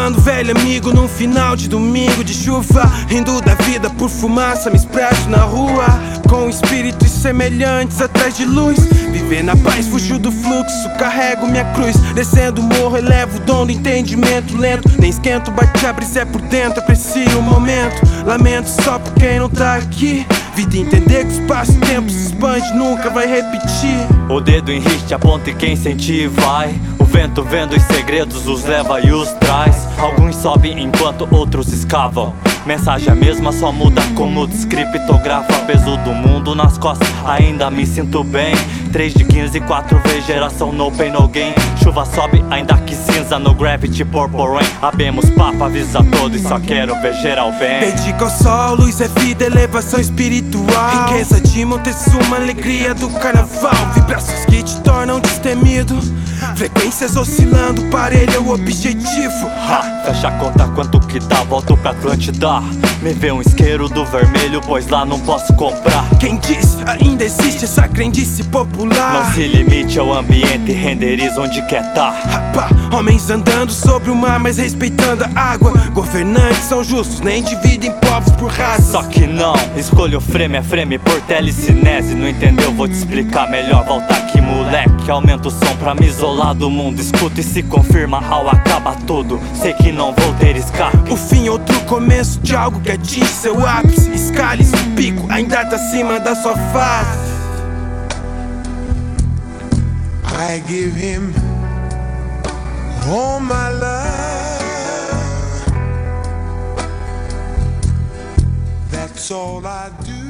Lembrando velho amigo num final de domingo de chuva, rindo da vida por fumaça, me expresso na rua com espíritos semelhantes atrás de luz. Viver na paz, fugiu do fluxo, carrego minha cruz. Descendo o morro, elevo o dom do entendimento lento. Nem esquento, bate a brisa é por dentro, aprecio o momento. Lamento só por quem não tá aqui. Vida entender que o espaço-tempo se expande, nunca vai repetir. O dedo em riste aponta e quem sentir vai. O vento vendo os segredos os leva e os traz. Alguns sobem enquanto outros escavam. Mensagem a mesma, só muda como descriptografa. Peso do mundo nas costas, ainda me sinto bem. 3 de 15, 4 vezes geração no pain no gain. Chuva sobe, ainda que cinza no gravity purple rain. Abemos papo, avisa todos, só quero ver geral bem. Dedica ao sol, luz é vida, elevação espiritual. Riqueza de Montezuma, alegria do carnaval. Vibrações que te tornam destemido. Frequências oscilando, parelho é o objetivo. Fecha a conta quanto que dá, volto pra Atlântida. Me vê um isqueiro do vermelho, pois lá não posso comprar. Quem diz, ainda existe essa crendice popular. Não se limite ao ambiente, renderiza onde quer tá. Homens andando sobre o mar, mas respeitando a água. Governantes são justos, nem dividem povos por raça. Só que não, escolha o frame, é frame por telecinese. Não entendeu? Vou te explicar melhor, volta aqui moleque. Aumenta o som pra me isolar do mundo. Escuta e se confirma ao acaba tudo. Sei que não vou ter escape. O fim, outro começo de algo que atinge seu ápice. Escale-se o pico, ainda tá acima da sua face. I give him all my love. That's all I do.